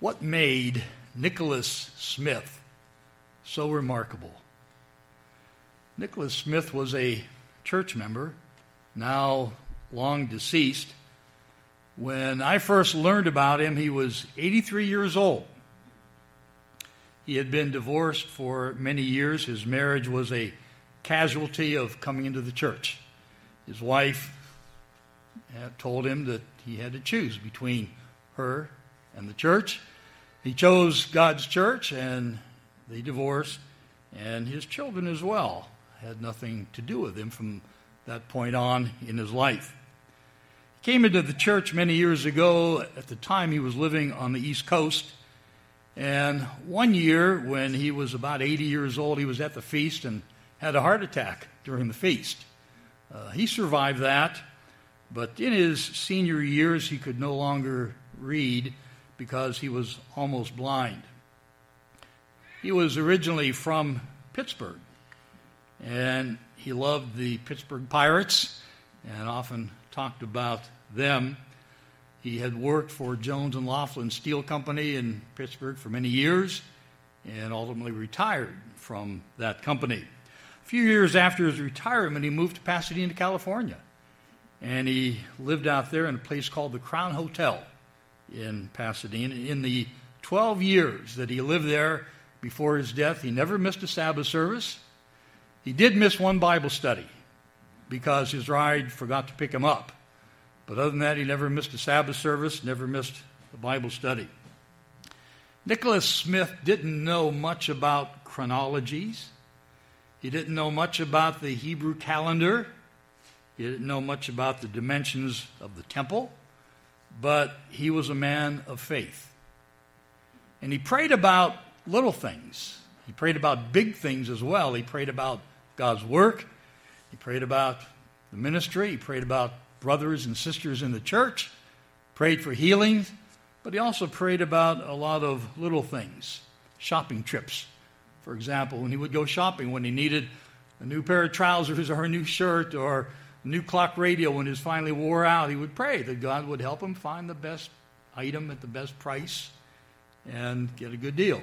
What made Nicholas Smith so remarkable? Nicholas Smith was a church member, now long deceased. When I first learned about him, he was 83 years old. He had been divorced for many years. His marriage was a casualty of coming into the church. His wife had told him that he had to choose between her and the church. He chose God's church, and they divorced, and his children as well had nothing to do with him from that point on in his life. He came into the church many years ago. At the time, he was living on the East Coast, and one year when he was about 80 years old, he was at the feast and had a heart attack during the feast. He survived that, but in his senior years, he could no longer read because he was almost blind. He was originally from Pittsburgh, and he loved the Pittsburgh Pirates and often talked about them. He had worked for Jones and Laughlin Steel Company in Pittsburgh for many years and ultimately retired from that company. A few years after his retirement, he moved to Pasadena, California, and he lived out there in a place called the Crown Hotel in Pasadena. In the 12 years that he lived there before his death, he never missed a Sabbath service. He did miss one Bible study because his ride forgot to pick him up. But other than that, he never missed a Sabbath service, never missed a Bible study. Nicholas Smith didn't know much about chronologies. He didn't know much about the Hebrew calendar. He didn't know much about the dimensions of the temple. But he was a man of faith. And he prayed about little things. He prayed about big things as well. He prayed about God's work. He prayed about the ministry. He prayed about brothers and sisters in the church. Prayed for healings. But he also prayed about a lot of little things. Shopping trips. For example, when he would go shopping, when he needed a new pair of trousers or a new shirt or new clock radio when it finally wore out, he would pray that God would help him find the best item at the best price and get a good deal.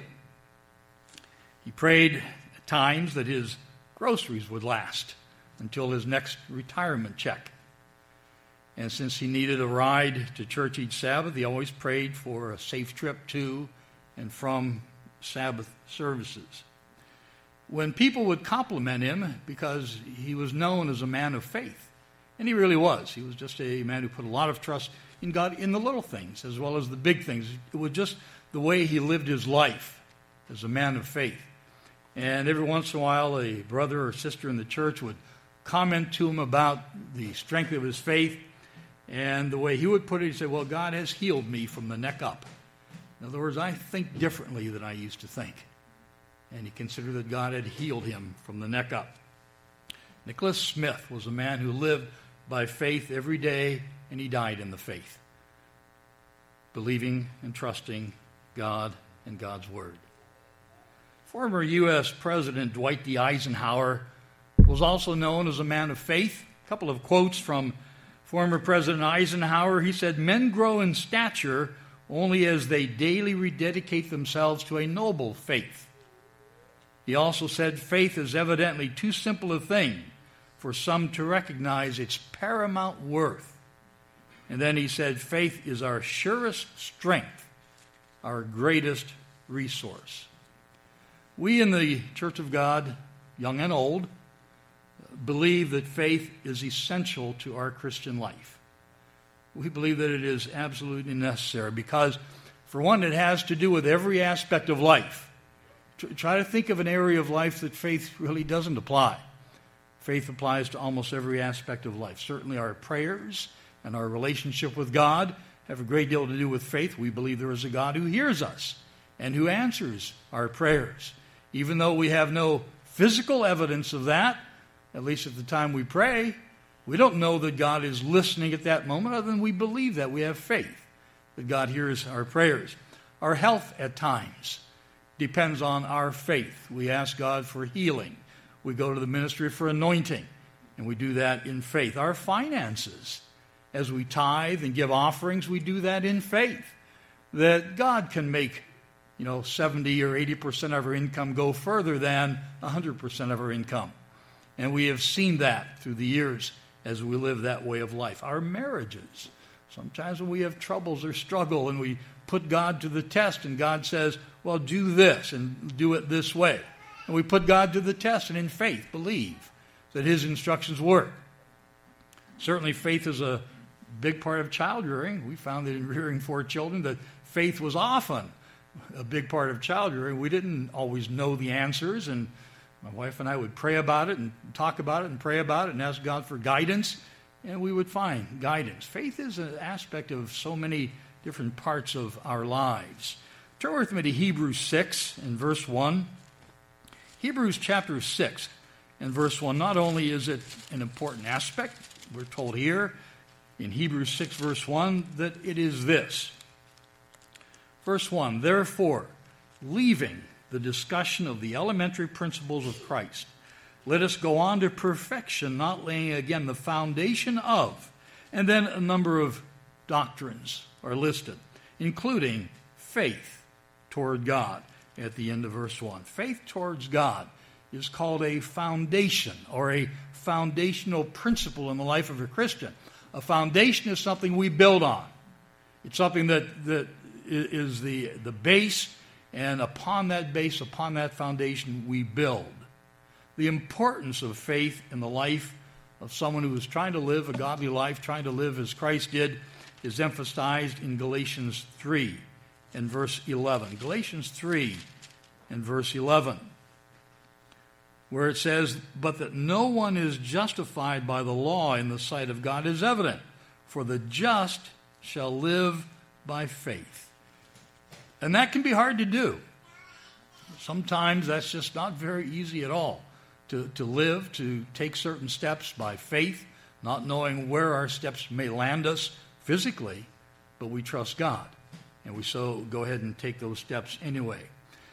He prayed at times that his groceries would last until his next retirement check. And since he needed a ride to church each Sabbath, he always prayed for a safe trip to and from Sabbath services. When people would compliment him, because he was known as a man of faith, and he really was. He was just a man who put a lot of trust in God in the little things as well as the big things. It was just the way he lived his life as a man of faith. And every once in a while, a brother or sister in the church would comment to him about the strength of his faith. And the way he would put it, he'd say, well, God has healed me from the neck up. In other words, I think differently than I used to think. And he considered that God had healed him from the neck up. Nicholas Smith was a man who lived by faith every day, and he died in the faith, believing and trusting God and God's Word. Former U.S. President Dwight D. Eisenhower was also known as a man of faith. A couple of quotes from former President Eisenhower. He said, "Men grow in stature only as they daily rededicate themselves to a noble faith." He also said, "Faith is evidently too simple a thing for some to recognize its paramount worth." And then he said, "Faith is our surest strength, our greatest resource." We in the Church of God, young and old, believe that faith is essential to our Christian life. We believe that it is absolutely necessary because, for one, it has to do with every aspect of life. Try to think of an area of life that faith really doesn't apply. Faith applies to almost every aspect of life. Certainly our prayers and our relationship with God have a great deal to do with faith. We believe there is a God who hears us and who answers our prayers. Even though we have no physical evidence of that, at least at the time we pray, we don't know that God is listening at that moment, other than we believe that. We have faith that God hears our prayers. Our health at times depends on our faith. We ask God for healing. We go to the ministry for anointing, and we do that in faith. Our finances, as we tithe and give offerings, we do that in faith. that God can make 70 or 80% of our income go further than 100% of our income. And we have seen that through the years as we live that way of life. Our marriages, sometimes when we have troubles or struggle and we put God to the test and God says, well, do this and do it this way. And we put God to the test and in faith believe that His instructions work. Certainly faith is a big part of child rearing. We found that in rearing 4 children that faith was often a big part of child rearing. We didn't always know the answers, and my wife and I would pray about it and talk about it and pray about it and ask God for guidance, and we would find guidance. Faith is an aspect of so many different parts of our lives. Turn with me to Hebrews 6 and verse 1. Hebrews chapter 6 and verse 1. Not only is it an important aspect, we're told here in Hebrews 6 verse 1 that it is this. Verse 1, therefore, leaving the discussion of the elementary principles of Christ, let us go on to perfection, not laying again the foundation of, and then a number of doctrines are listed, including faith toward God at the end of verse 1. Faith towards God is called a foundation or a foundational principle in the life of a Christian. A foundation is something we build on. It's something that is the base, and upon that base, upon that foundation, we build. The importance of faith in the life of someone who is trying to live a godly life, trying to live as Christ did, is emphasized in Galatians 3 and verse 11. Galatians 3 and verse 11, where it says, but that no one is justified by the law in the sight of God is evident, for the just shall live by faith. And that can be hard to do. Sometimes that's just not very easy at all to live, to take certain steps by faith, not knowing where our steps may land us physically, but we trust God. And we so go ahead and take those steps anyway.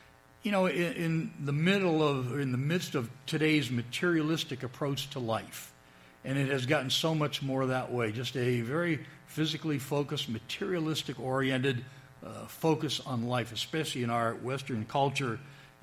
In the midst of today's materialistic approach to life, and it has gotten so much more that way, just a very physically focused, materialistic oriented focus on life, especially in our Western culture.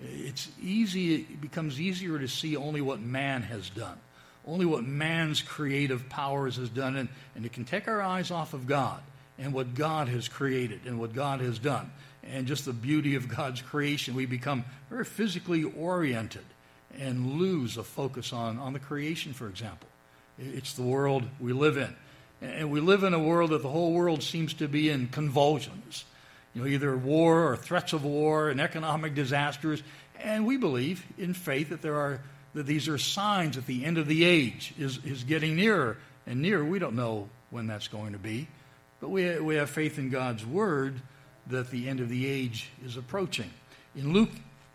It becomes easier to see only what man has done, only what man's creative powers has done, and it can take our eyes off of God and what God has created and what God has done, and just the beauty of God's creation. We become very physically oriented and lose a focus on the creation, for example. It's the world we live in. And we live in a world that the whole world seems to be in convulsions. Either war or threats of war and economic disasters. And we believe in faith that these are signs that the end of the age is getting nearer and nearer. We don't know when that's going to be. But we have faith in God's word that the end of the age is approaching. In Luke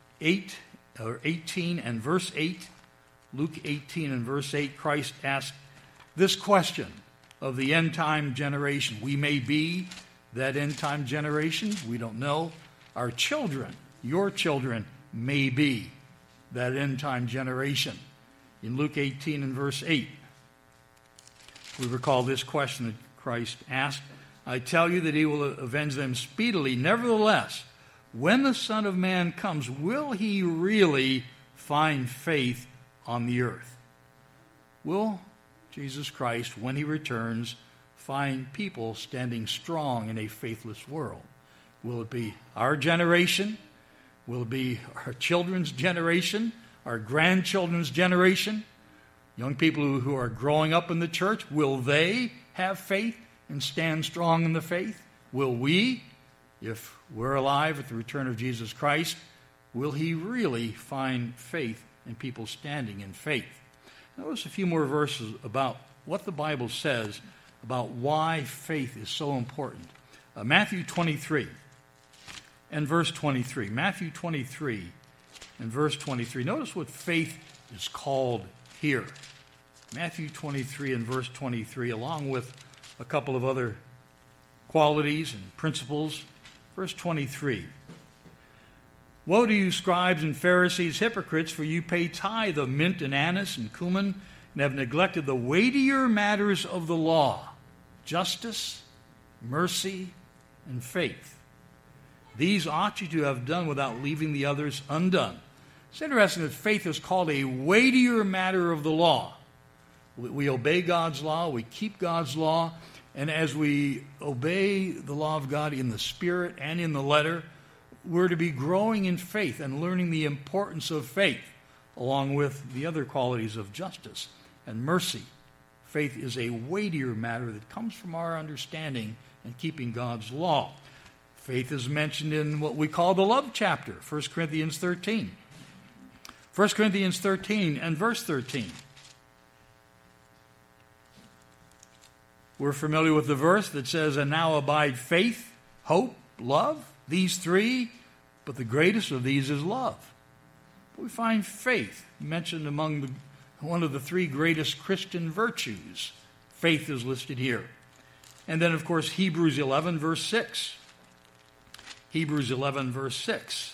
18 and verse 8, Luke 18 and verse 8, Christ asked this question of the end-time generation. We may be that end-time generation. We don't know. Our children, your children, may be that end-time generation. In Luke 18 and verse 8, we recall this question that Christ asked. I tell you that He will avenge them speedily. Nevertheless, when the Son of Man comes, will He really find faith on the earth? Will Jesus Christ, when He returns, find people standing strong in a faithless world? Will it be our generation? Will it be our children's generation? Our grandchildren's generation? Young people who are growing up in the church, will they have faith and stand strong in the faith? Will we, if we're alive at the return of Jesus Christ, will He really find faith in people standing in faith? Notice a few more verses about what the Bible says about why faith is so important. Matthew 23 and verse 23. Matthew 23 and verse 23. Notice what faith is called here. Matthew 23 and verse 23, along with a couple of other qualities and principles. Verse 23. Woe to you, scribes and Pharisees, hypocrites, for you pay tithe of mint and anise and cumin, and have neglected the weightier matters of the law, justice, mercy, and faith. These ought you to have done without leaving the others undone. It's interesting that faith is called a weightier matter of the law. We obey God's law, we keep God's law, and as we obey the law of God in the spirit and in the letter, we're to be growing in faith and learning the importance of faith, along with the other qualities of justice and mercy. Faith is a weightier matter that comes from our understanding and keeping God's law. Faith is mentioned in what we call the love chapter, 1 Corinthians 13. 1 Corinthians 13 and verse 13. We're familiar with the verse that says, "And now abide faith, hope, love, these three, but the greatest of these is love." We find faith mentioned among one of the three greatest Christian virtues. Faith is listed here. And then, of course, Hebrews 11, verse 6. Hebrews 11, verse 6.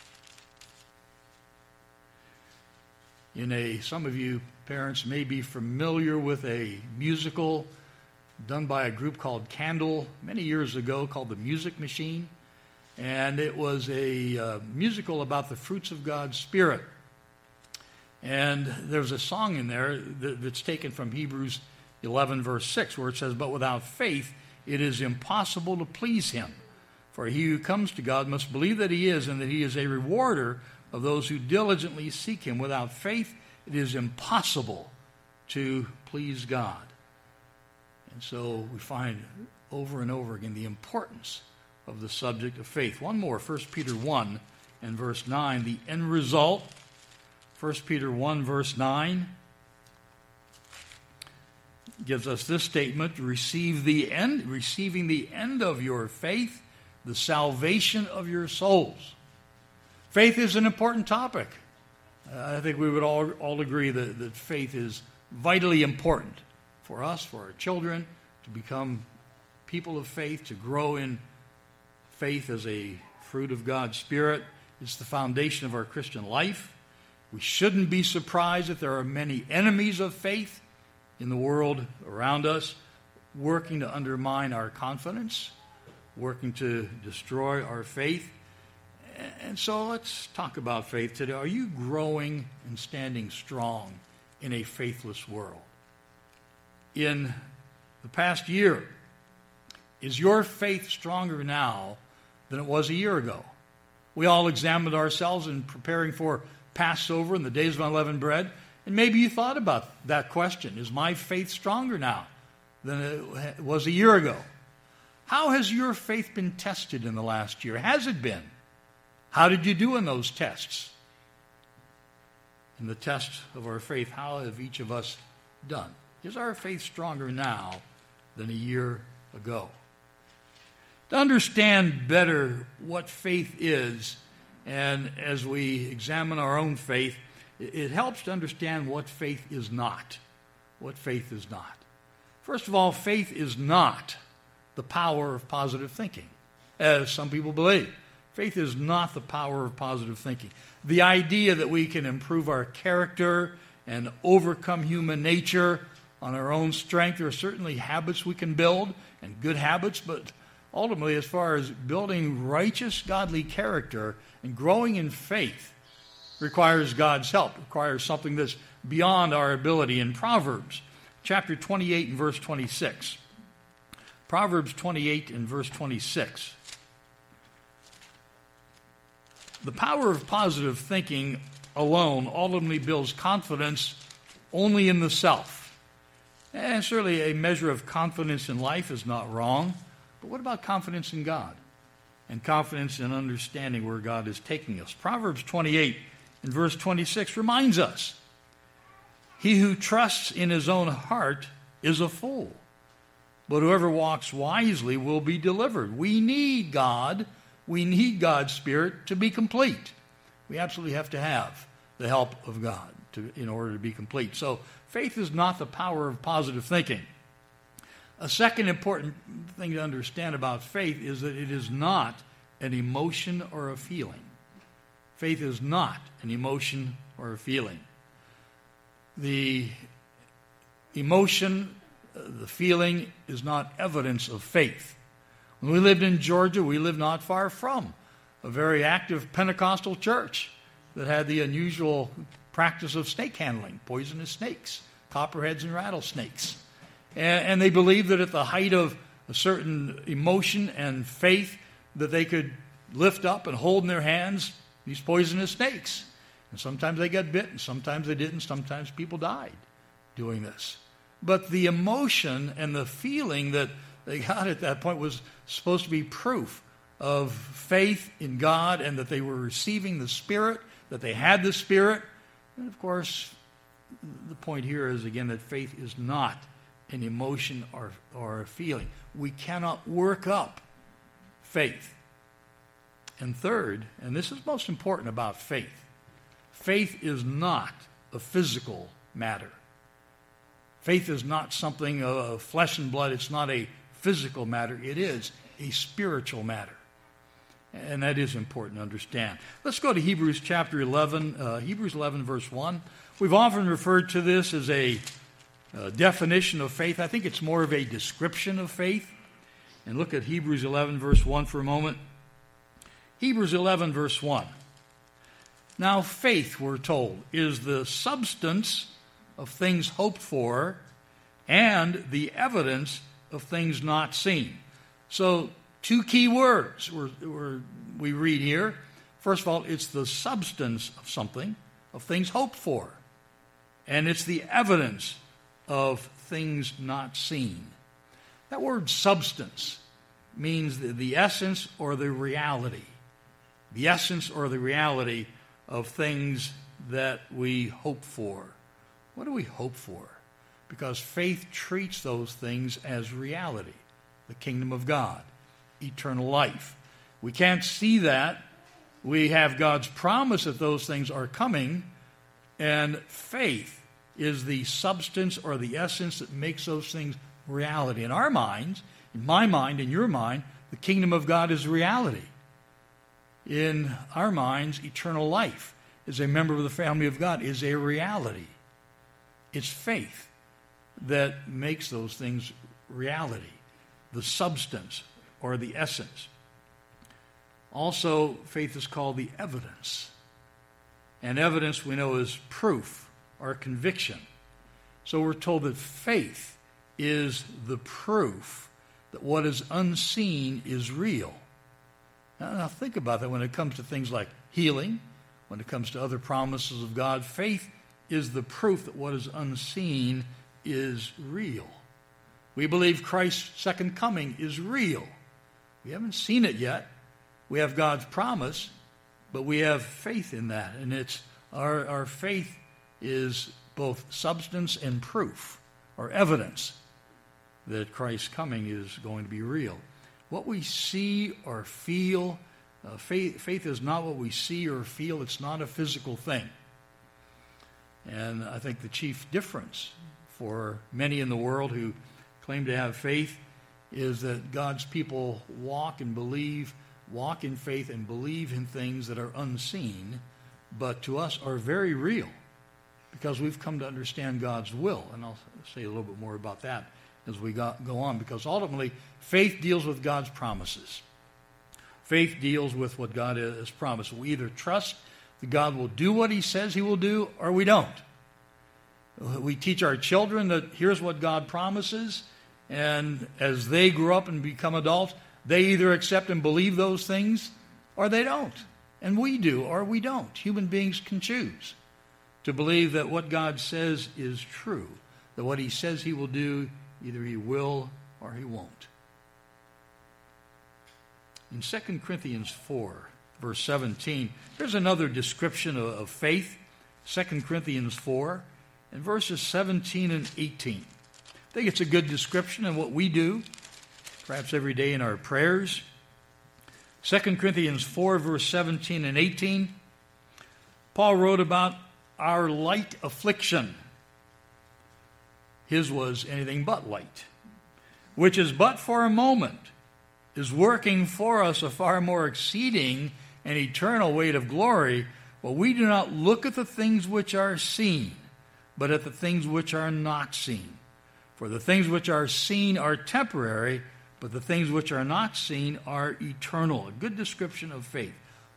Some of you parents may be familiar with a musical done by a group called Candle many years ago called The Music Machine. And it was a musical about the fruits of God's Spirit. And there's a song in there that's taken from Hebrews 11, verse 6, where it says, "But without faith it is impossible to please him. For he who comes to God must believe that he is, and that he is a rewarder of those who diligently seek him. Without faith it is impossible to please God." And so we find over and over again the importance of the subject of faith. One more, 1 Peter 1 and verse 9, the end result. 1 Peter 1, verse 9 gives us this statement: receiving the end of your faith, the salvation of your souls. Faith is an important topic. I think we would all agree that faith is vitally important for us, for our children, to become people of faith, to grow in faith as a fruit of God's Spirit. It's the foundation of our Christian life. We shouldn't be surprised that there are many enemies of faith in the world around us, working to undermine our confidence, working to destroy our faith. And so let's talk about faith today. Are you growing and standing strong in a faithless world? In the past year, is your faith stronger now than it was a year ago? We all examined ourselves in preparing for Passover and the days of unleavened bread, and maybe you thought about that question. Is my faith stronger now than it was a year ago? How has your faith been tested in the last year? Has it been? How did you do in those tests? In the test of our faith, how have each of us done? Is our faith stronger now than a year ago? To understand better what faith is, and as we examine our own faith, it helps to understand what faith is not. What faith is not. First of all, faith is not the power of positive thinking, as some people believe. Faith is not the power of positive thinking. The idea that we can improve our character and overcome human nature on our own strength. There are certainly habits we can build, and good habits, but ultimately, as far as building righteous, godly character and growing in faith, requires God's help, requires something that's beyond our ability. In Proverbs chapter 28 and verse 26. Proverbs 28 and verse 26. The power of positive thinking alone ultimately builds confidence only in the self. And certainly a measure of confidence in life is not wrong. But what about confidence in God? And confidence in understanding where God is taking us? Proverbs 28 and verse 26 reminds us, "He who trusts in his own heart is a fool, but whoever walks wisely will be delivered." We need God. We need God's Spirit to be complete. We absolutely have to have the help of God in order to be complete. So faith is not the power of positive thinking. A second important thing to understand about faith is that it is not an emotion or a feeling. Faith is not an emotion or a feeling. The emotion, the feeling, is not evidence of faith. When we lived in Georgia, we lived not far from a very active Pentecostal church that had the unusual practice of snake handling, poisonous snakes, copperheads and rattlesnakes. And they believed that at the height of a certain emotion and faith that they could lift up and hold in their hands these poisonous snakes. And sometimes they got bit, and sometimes they didn't. Sometimes people died doing this. But the emotion and the feeling that they got at that point was supposed to be proof of faith in God and that they were receiving the Spirit, that they had the Spirit. And of course, the point here is, again, that faith is not an emotion or a feeling. We cannot work up faith. And third, and this is most important about faith, faith is not a physical matter. Faith is not something of flesh and blood. It's not a physical matter. It is a spiritual matter. And that is important to understand. Let's go to Hebrews chapter 11, Hebrews 11, verse 1. We've often referred to this as a definition of faith. I think it's more of a description of faith. And look at Hebrews 11, verse 1 for a moment. Hebrews 11, verse 1. Now faith, we're told, is the substance of things hoped for and the evidence of things not seen. So, two key words we read here. First of all, it's the substance of something, of things hoped for. And it's the evidence of things not seen. That word substance means the essence or the reality. The essence or the reality of things that we hope for. What do we hope for? Because faith treats those things as reality. The kingdom of God, eternal life. We can't see that. We have God's promise that those things are coming, and faith is the substance or the essence that makes those things reality. In our minds, in my mind, in your mind, the kingdom of God is reality. In our minds, eternal life as a member of the family of God is a reality. It's faith that makes those things reality, the substance or the essence. Also, faith is called the evidence. And evidence we know is proof or conviction. So we're told that faith is the proof that what is unseen is real. Now think about that when it comes to things like healing, when it comes to other promises of God. Faith is the proof that what is unseen is real. We believe Christ's second coming is real. We haven't seen it yet. We have God's promise, but we have faith in that. And it's our faith is both substance and proof, or evidence, that Christ's coming is going to be real. What we see or feel, faith is not what we see or feel. It's not a physical thing. And I think the chief difference for many in the world who claim to have faith is that God's people walk in faith and believe in things that are unseen, but to us are very real because we've come to understand God's will. And I'll say a little bit more about that as we go on, because ultimately faith deals with God's promises. Faith deals with what God has promised. We either trust that God will do what he says he will do, or we don't. We teach our children that here's what God promises, and as they grow up and become adults, they either accept and believe those things, or they don't. And we do, or we don't. Human beings can choose to believe that what God says is true, that what he says he will do, either he will or he won't. In 2 Corinthians 4, verse 17, there's another description of faith. 2 Corinthians 4, and verses 17 and 18. I think it's a good description of what we do, perhaps every day in our prayers. 2 Corinthians 4, verse 17 and 18, Paul wrote about our light affliction. His was anything but light, which is but for a moment, is working for us a far more exceeding and eternal weight of glory. Well, we do not look at the things which are seen, but at the things which are not seen. For the things which are seen are temporary, but the things which are not seen are eternal. A good description of faith.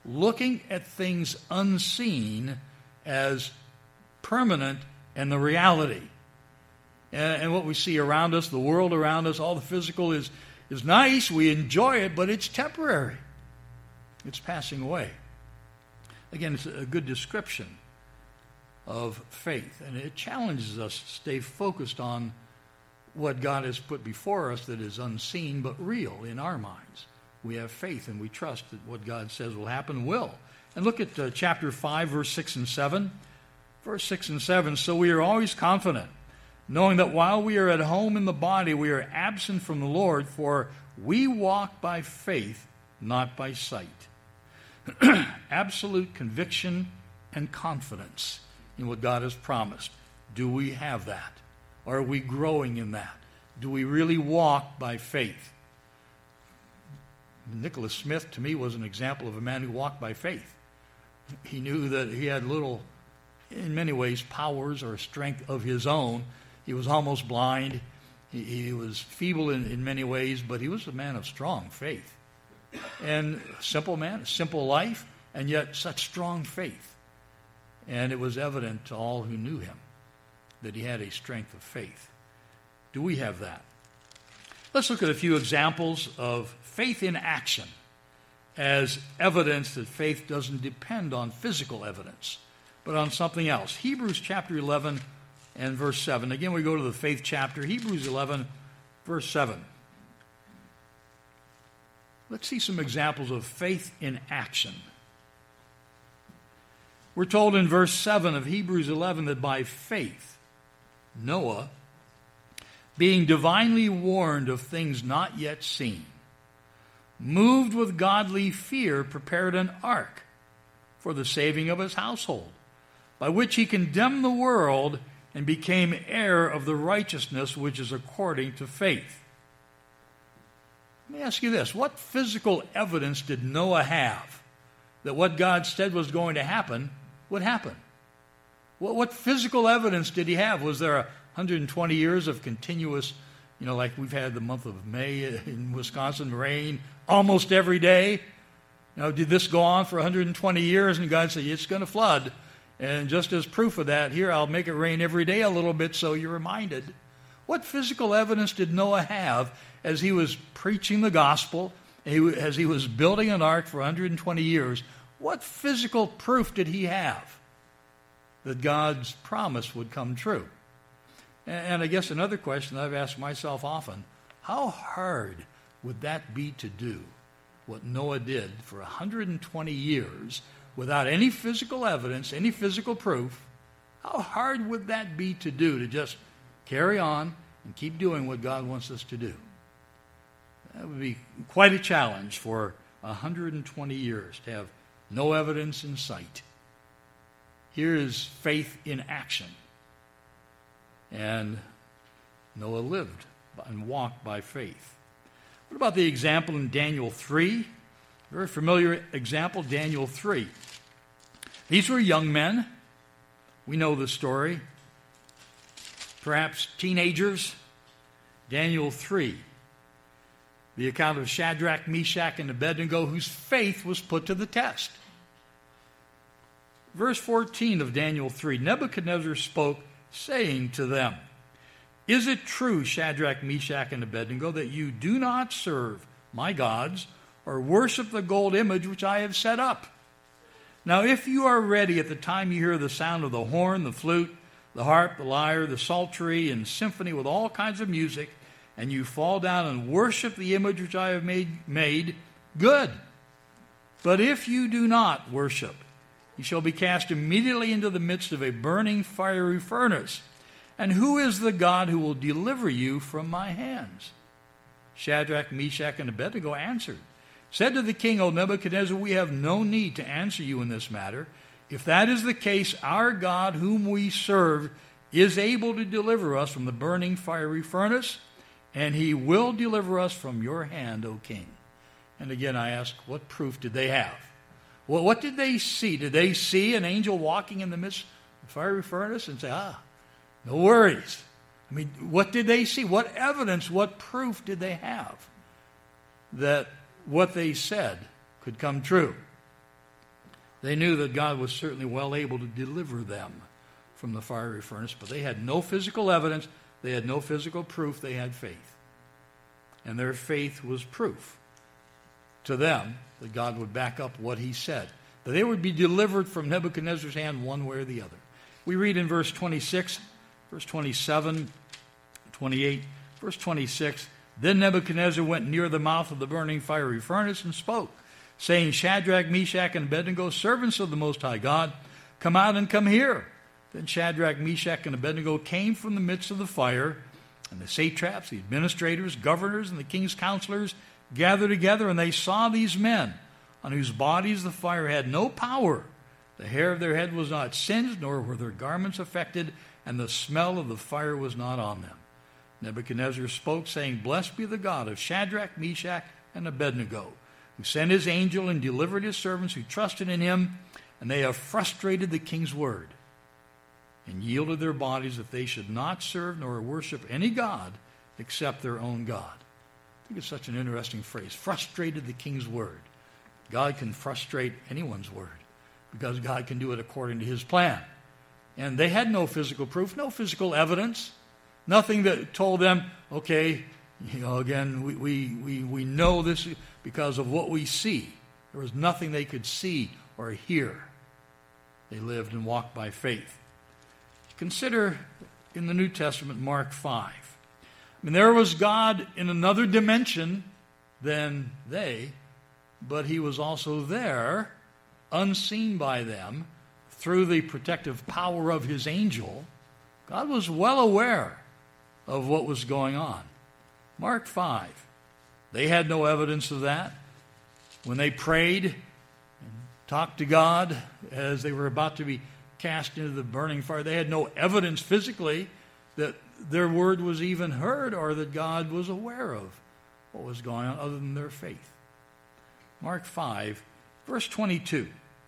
looking at things unseen as permanent and the reality. And what we see around us, the world around us, all the physical is nice. We enjoy it, but it's temporary. It's passing away. Again, it's a good description of faith, and it challenges us to stay focused on what God has put before us that is unseen but real in our minds. We have faith and we trust that what God says will happen will. And look at chapter 5, verse 6 and 7. Verse 6 and 7, so we are always confident, knowing that while we are at home in the body, we are absent from the Lord, for we walk by faith, not by sight. Absolute conviction and confidence in what God has promised. Do we have that? Are we growing in that? Do we really walk by faith? Nicholas Smith, to me, was an example of a man who walked by faith. He knew that he had little, in many ways, powers or strength of his own. He was almost blind. He was feeble in many ways, but he was a man of strong faith. And a simple man, a simple life, and yet such strong faith. And it was evident to all who knew him that he had a strength of faith. Do we have that? Let's look at a few examples of faith in action as evidence that faith doesn't depend on physical evidence, but on something else. Hebrews chapter 11 and verse 7. Again, we go to the faith chapter. Hebrews 11, verse 7. Let's see some examples of faith in action. We're told in verse 7 of Hebrews 11 that by faith, Noah, being divinely warned of things not yet seen, moved with godly fear, prepared an ark for the saving of his household, by which he condemned the world and became heir of the righteousness which is according to faith. Let me ask you this. What physical evidence did Noah have that what God said was going to happen would happen? What physical evidence did he have? Was there 120 years of continuous, like we've had the month of May in Wisconsin, rain almost every day? Did this go on for 120 years and God said, it's going to flood? And just as proof of that, here, I'll make it rain every day a little bit so you're reminded. What physical evidence did Noah have as he was preaching the gospel, as he was building an ark for 120 years? What physical proof did he have that God's promise would come true? And I guess another question that I've asked myself often, how hard would that be to do, what Noah did for 120 years without any physical evidence, any physical proof? How hard would that be to do, to just carry on and keep doing what God wants us to do? That would be quite a challenge for 120 years to have no evidence in sight. Here is faith in action. And Noah lived and walked by faith. What about the example in Daniel 3? Very familiar example, Daniel 3. These were young men. We know the story. Perhaps teenagers. Daniel 3. The account of Shadrach, Meshach, and Abednego, whose faith was put to the test. Verse 14 of Daniel 3, Nebuchadnezzar spoke, saying to them, "Is it true, Shadrach, Meshach, and Abednego, that you do not serve my gods or worship the gold image which I have set up? Now if you are ready at the time you hear the sound of the horn, the flute, the harp, the lyre, the psaltery, and symphony with all kinds of music, and you fall down and worship the image which I have made, good. But if you do not worship, you shall be cast immediately into the midst of a burning fiery furnace. And who is the God who will deliver you from my hands?" Shadrach, Meshach, and Abednego answered, said to the king, "O Nebuchadnezzar, we have no need to answer you in this matter. If that is the case, our God whom we serve is able to deliver us from the burning fiery furnace, and he will deliver us from your hand, O king." And again I ask, what proof did they have? Well, what did they see? Did they see an angel walking in the midst of the fiery furnace and say, no worries? I mean, what did they see? What evidence, what proof did they have that what they said could come true? They knew that God was certainly well able to deliver them from the fiery furnace, but they had no physical evidence. They had no physical proof. They had faith. And their faith was proof to them that God would back up what he said, that they would be delivered from Nebuchadnezzar's hand one way or the other. We read in verse 26, verse 27, 28, verse 26, Then Nebuchadnezzar went near the mouth of the burning fiery furnace and spoke, saying, Shadrach, Meshach, and Abednego, servants of the Most High God, come out and come here. Then Shadrach, Meshach, and Abednego came from the midst of the fire, and the satraps, the administrators, governors, and the king's counselors gathered together, and they saw these men, on whose bodies the fire had no power. The hair of their head was not singed, nor were their garments affected, and the smell of the fire was not on them. Nebuchadnezzar spoke, saying, Blessed be the God of Shadrach, Meshach, and Abednego, who sent his angel and delivered his servants who trusted in him, and they have frustrated the king's word, and yielded their bodies that they should not serve nor worship any god except their own God. I think it's such an interesting phrase, frustrated the king's word. God can frustrate anyone's word because God can do it according to his plan. And they had no physical proof, no physical evidence, nothing that told them, okay, again, we know this because of what we see. There was nothing they could see or hear. They lived and walked by faith. Consider in the New Testament, Mark 5. I mean, there was God in another dimension than they, but he was also there, unseen by them, through the protective power of his angel. God was well aware of what was going on. Mark 5. They had no evidence of that. When they prayed and talked to God as they were about to be cast into the burning fire, they had no evidence physically that their word was even heard or that God was aware of what was going on other than their faith. Mark 5, verse 22.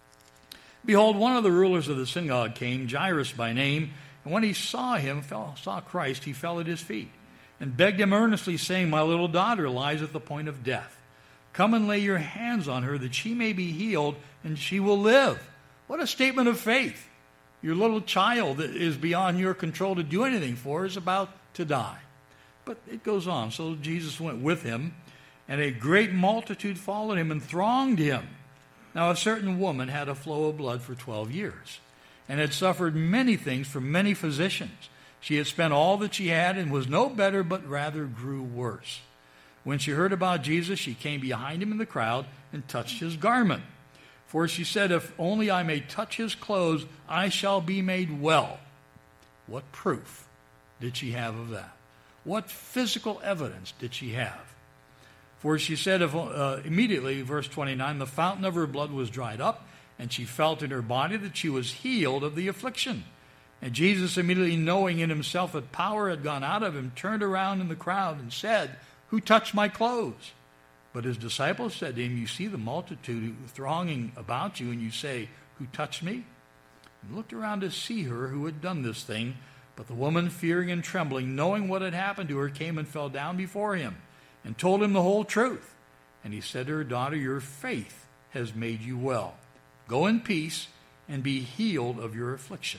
Behold, one of the rulers of the synagogue came, Jairus by name, and when he saw Christ, he fell at his feet and begged him earnestly, saying, My little daughter lies at the point of death. Come and lay your hands on her that she may be healed and she will live. What a statement of faith. Your little child that is beyond your control to do anything for is about to die. But it goes on. So Jesus went with him, and a great multitude followed him and thronged him. Now a certain woman had a flow of blood for 12 years, and had suffered many things from many physicians. She had spent all that she had and was no better, but rather grew worse. When she heard about Jesus, she came behind him in the crowd and touched his garment. For she said, If only I may touch his clothes, I shall be made well. What proof did she have of that? What physical evidence did she have? For she said, immediately, verse 29, the fountain of her blood was dried up, and she felt in her body that she was healed of the affliction. And Jesus, immediately knowing in himself that power had gone out of him, turned around in the crowd and said, Who touched my clothes? But his disciples said to him, You see the multitude thronging about you, and you say, Who touched me? And looked around to see her who had done this thing. But the woman, fearing and trembling, knowing what had happened to her, came and fell down before him, and told him the whole truth. And he said to her, Daughter, your faith has made you well. Go in peace and be healed of your affliction.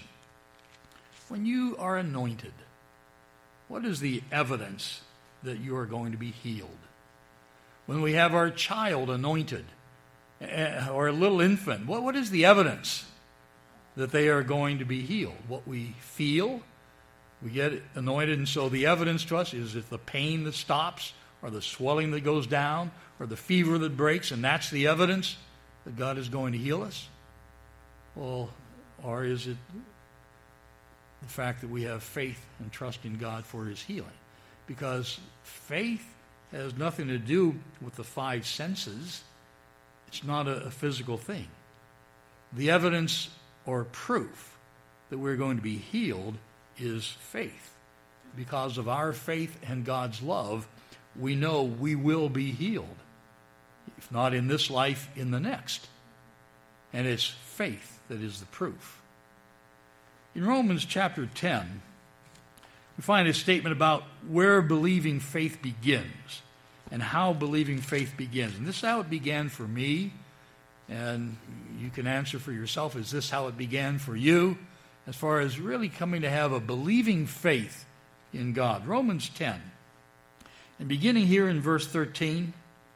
When you are anointed, what is the evidence that you are going to be healed? When we have our child anointed, or a little infant, what is the evidence that they are going to be healed? What we feel, we get anointed, and so the evidence to us is if the pain that stops, or the swelling that goes down, or the fever that breaks, and that's the evidence that God is going to heal us? Well, or is it the fact that we have faith and trust in God for his healing? Because faith has nothing to do with the five senses. It's not a physical thing. The evidence or proof that we're going to be healed is faith. Because of our faith and God's love, we know we will be healed. If not in this life, in the next. And it's faith that is the proof. In Romans chapter 10, we find a statement about where believing faith begins and how believing faith begins. And this is how it began for me And you can answer for yourself, is this how it began for you? As far as really coming to have a believing faith in God. Romans 10. And beginning here in verse 13.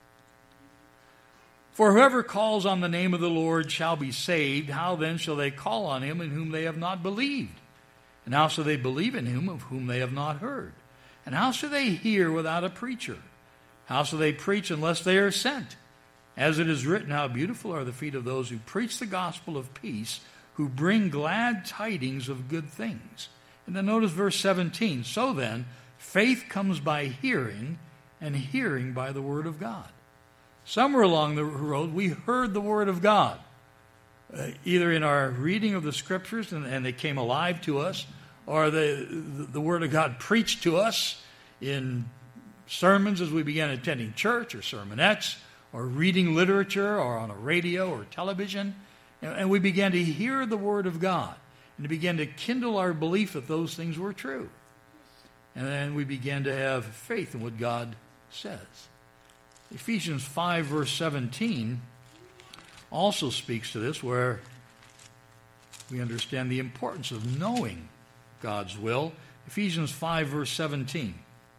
For whoever calls on the name of the Lord shall be saved. How then shall they call on him in whom they have not believed? And how shall they believe in him of whom they have not heard? And how shall they hear without a preacher? How shall they preach unless they are sent? As it is written, how beautiful are the feet of those who preach the gospel of peace, who bring glad tidings of good things. And then notice verse 17. So then, faith comes by hearing, and hearing by the word of God. Somewhere along the road, we heard the word of God, either in our reading of the scriptures, and they came alive to us, or the word of God preached to us in sermons as we began attending church, or sermonettes, or reading literature, or on a radio or television. And we began to hear the word of God, and it began to kindle our belief that those things were true. And then we began to have faith in what God says. Ephesians 5, verse 17 also speaks to this, where we understand the importance of knowing God's will. Ephesians 5, verse 17.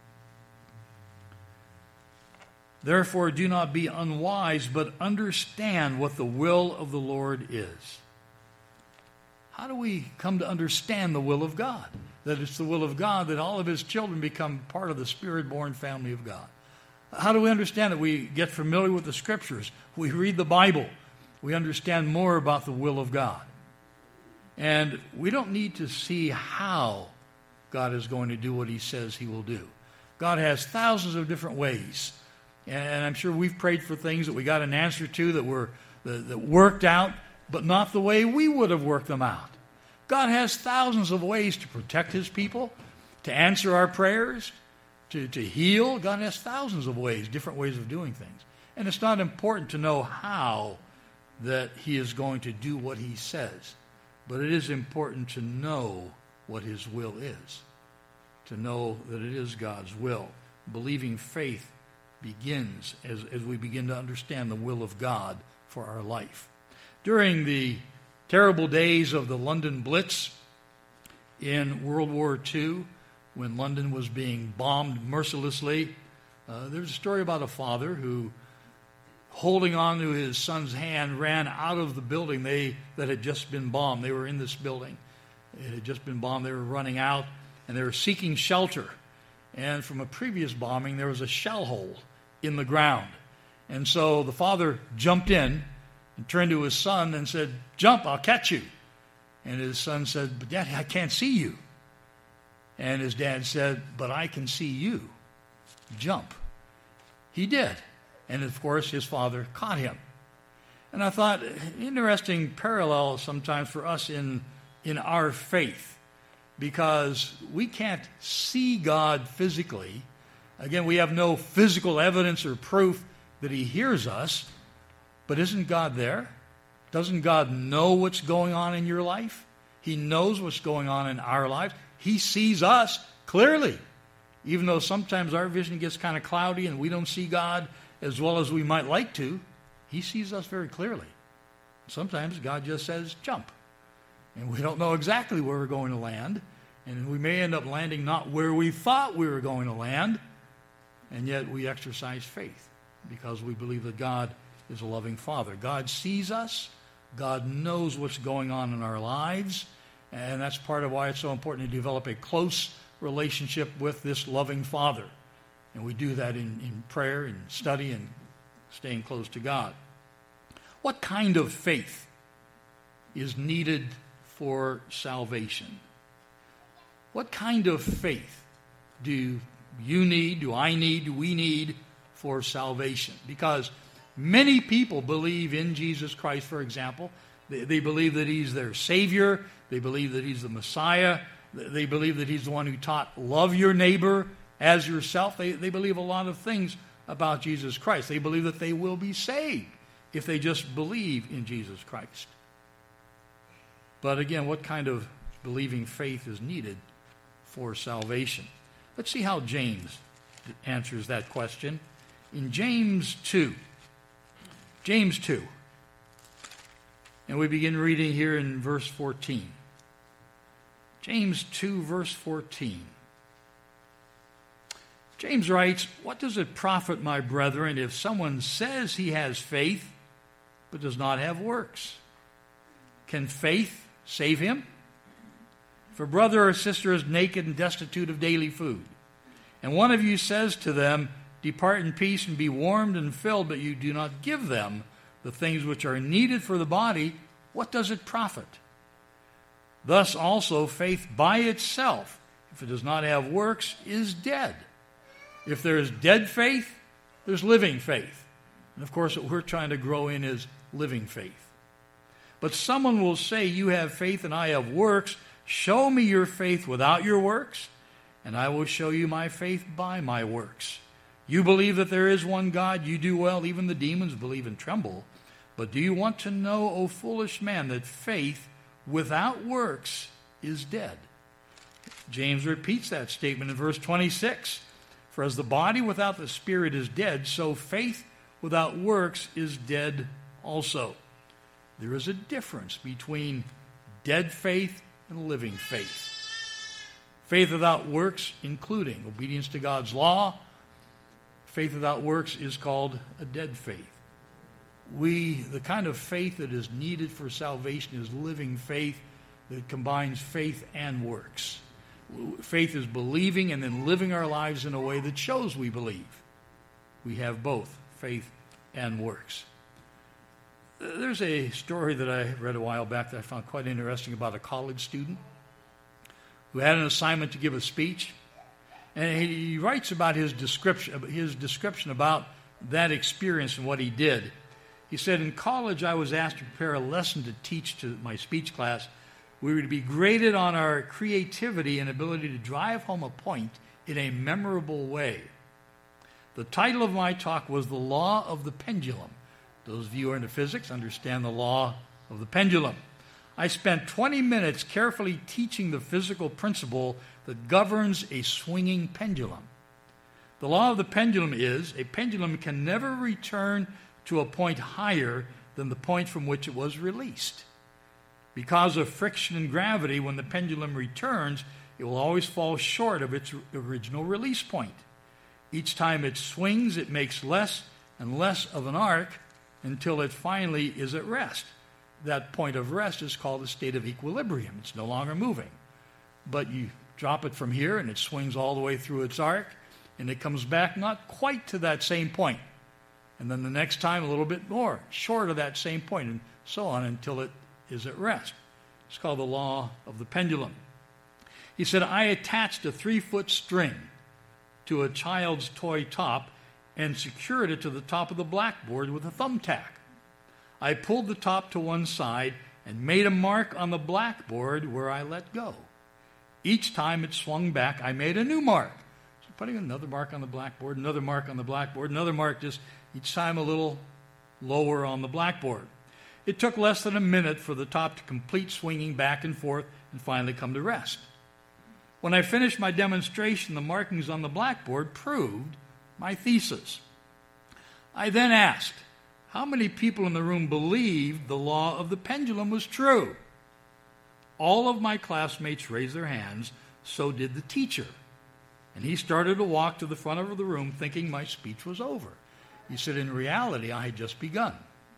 Therefore, do not be unwise, but understand what the will of the Lord is. How do we come to understand the will of God? That it's the will of God that all of his children become part of the Spirit-born family of God. How do we understand it? We get familiar with the Scriptures. We read the Bible. We understand more about the will of God. And we don't need to see how God is going to do what he says he will do. God has thousands of different ways. And I'm sure we've prayed for things that we got an answer to that worked out, but not the way we would have worked them out. God has thousands of ways to protect his people, to answer our prayers, to heal. God has thousands of ways, different ways of doing things. And it's not important to know how that he is going to do what he says, but it is important to know what his will is, to know that it is God's will. Believing faith begins as we begin to understand the will of God for our life. During the terrible days of the London Blitz in World War II, when London was being bombed mercilessly, there's a story about a father who, holding on to his son's hand, ran out of the building that had just been bombed. They were in this building. It had just been bombed. They were running out, and they were seeking shelter. And from a previous bombing, there was a shell hole in the ground. And so the father jumped in and turned to his son and said, "Jump, I'll catch you." And his son said, "But Daddy, I can't see you." And his dad said, "But I can see you. Jump." He did. And of course, his father caught him. And I thought, interesting parallel sometimes for us in our faith, because we can't see God physically. Again, we have no physical evidence or proof that he hears us, but isn't God there? Doesn't God know what's going on in your life? He knows what's going on in our lives. He sees us clearly, even though sometimes our vision gets kind of cloudy and we don't see God as well as we might like to. He sees us very clearly. Sometimes God just says, "Jump." And we don't know exactly where we're going to land. And we may end up landing not where we thought we were going to land. And yet we exercise faith because we believe that God is a loving Father. God sees us. God knows what's going on in our lives. And that's part of why it's so important to develop a close relationship with this loving Father. And we do that in prayer and study and staying close to God. What kind of faith is needed for salvation? What kind of faith do you need, do I need, do we need for salvation? Because many people believe in Jesus Christ, for example. They believe that he's their Savior. They believe that he's the Messiah. They believe that he's the one who taught love your neighbor as yourself. They believe a lot of things about Jesus Christ. They believe that they will be saved if they just believe in Jesus Christ. But again, what kind of believing faith is needed for salvation? Let's see how James answers that question. In James 2, And we begin reading here in verse 14. James 2, verse 14. James writes, "What does it profit, my brethren, if someone says he has faith but does not have works? Can faith save him? If a brother or sister is naked and destitute of daily food, and one of you says to them, 'Depart in peace and be warmed and filled,' but you do not give them the things which are needed for the body, what does it profit? Thus also faith by itself, if it does not have works, is dead. If there is dead faith, there's living faith." And of course, what we're trying to grow in is living faith. "But someone will say, 'You have faith and I have works. Show me your faith without your works, and I will show you my faith by my works. You believe that there is one God. You do well. Even the demons believe and tremble. But do you want to know, O foolish man, that faith without works is dead?" James repeats that statement in verse 26. "For as the body without the spirit is dead, so faith without works is dead also." There is a difference between dead faith and living faith. Faith without works, including obedience to God's law, faith without works is called a dead faith. The kind of faith that is needed for salvation is living faith that combines faith and works. Faith is believing and then living our lives in a way that shows we believe. We have both faith and works. There's a story that I read a while back that I found quite interesting about a college student who had an assignment to give a speech. And he writes about his description about that experience and what he did. He said, "In college, I was asked to prepare a lesson to teach to my speech class. We were to be graded on our creativity and ability to drive home a point in a memorable way. The title of my talk was The Law of the Pendulum." Those of you who are into physics understand the law of the pendulum. "I spent 20 minutes carefully teaching the physical principle that governs a swinging pendulum. The law of the pendulum is a pendulum can never return to a point higher than the point from which it was released. Because of friction and gravity, when the pendulum returns, it will always fall short of its original release point. Each time it swings, it makes less and less of an arc until it finally is at rest. That point of rest is called a state of equilibrium. It's no longer moving. But you drop it from here, and it swings all the way through its arc, and it comes back not quite to that same point. And then the next time, a little bit more, short of that same point, and so on until it is at rest. It's called the law of the pendulum." He said, "I attached a 3-foot string to a child's toy top and secured it to the top of the blackboard with a thumbtack. I pulled the top to one side and made a mark on the blackboard where I let go. Each time it swung back, I made a new mark." So putting another mark on the blackboard, another mark on the blackboard, another mark, just each time a little lower on the blackboard. It took less than a minute for the top to complete swinging back and forth and finally come to rest. When I finished my demonstration, the markings on the blackboard proved my thesis. I then asked, how many people in the room believed the law of the pendulum was true? All of my classmates raised their hands, so did the teacher. And he started to walk to the front of the room thinking my speech was over. He said, in reality, I had just begun.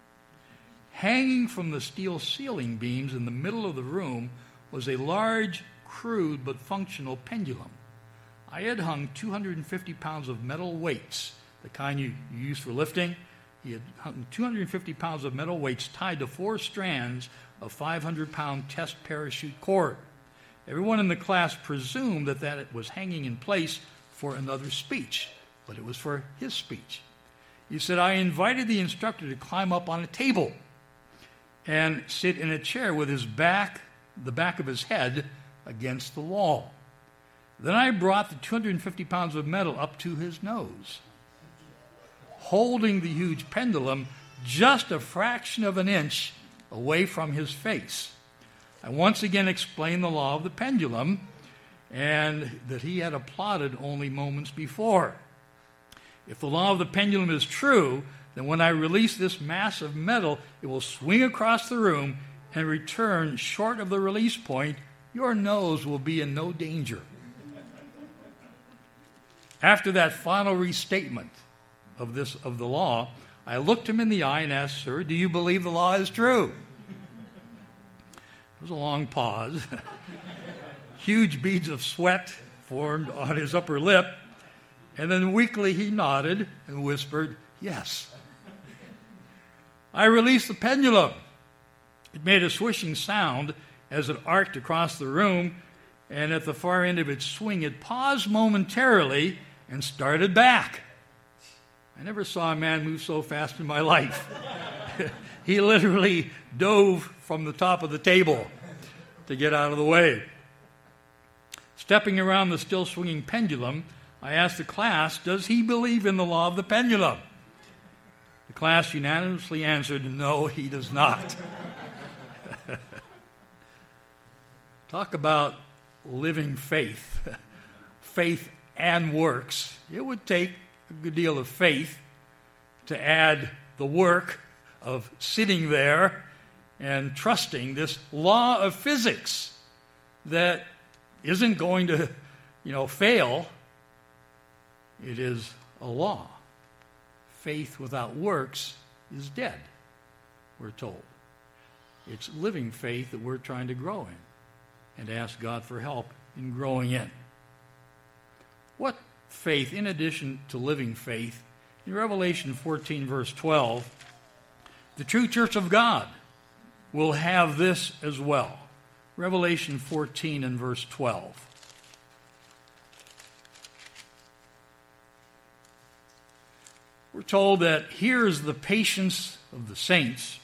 Hanging from the steel ceiling beams in the middle of the room was a large, crude, but functional pendulum. I had hung 250 pounds of metal weights, the kind you use for lifting. He had hung 250 pounds of metal weights tied to 4 strands of 500-pound test parachute cord. Everyone in the class presumed that it was hanging in place for another speech, but it was for his speech. He said, I invited the instructor to climb up on a table and sit in a chair with the back of his head against the wall. Then I brought the 250 pounds of metal up to his nose, holding the huge pendulum just a fraction of an inch away from his face. I once again explained the law of the pendulum and that he had applauded only moments before. If the law of the pendulum is true, then when I release this mass of metal, it will swing across the room and return short of the release point. Your nose will be in no danger. After that final restatement of the law, I looked him in the eye and asked, "Sir, do you believe the law is true?" There was a long pause. Huge beads of sweat formed on his upper lip, and then weakly he nodded and whispered, "Yes." I released the pendulum. It made a swishing sound as it arced across the room, and at the far end of its swing, it paused momentarily and started back. I never saw a man move so fast in my life. He literally dove from the top of the table to get out of the way. Stepping around the still swinging pendulum, I asked the class, "Does he believe in the law of the pendulum?" The class unanimously answered, "No, he does not." Talk about living faith. Faith and works. It would take a good deal of faith to add the work of sitting there and trusting this law of physics that isn't going to, fail. It is a law. Faith without works is dead, we're told. It's living faith that we're trying to grow in and ask God for help in growing in. What faith, in addition to living faith, in Revelation 14, verse 12, the true church of God will have this as well. Revelation 14 and verse 12. We're told that here is the patience of the saints.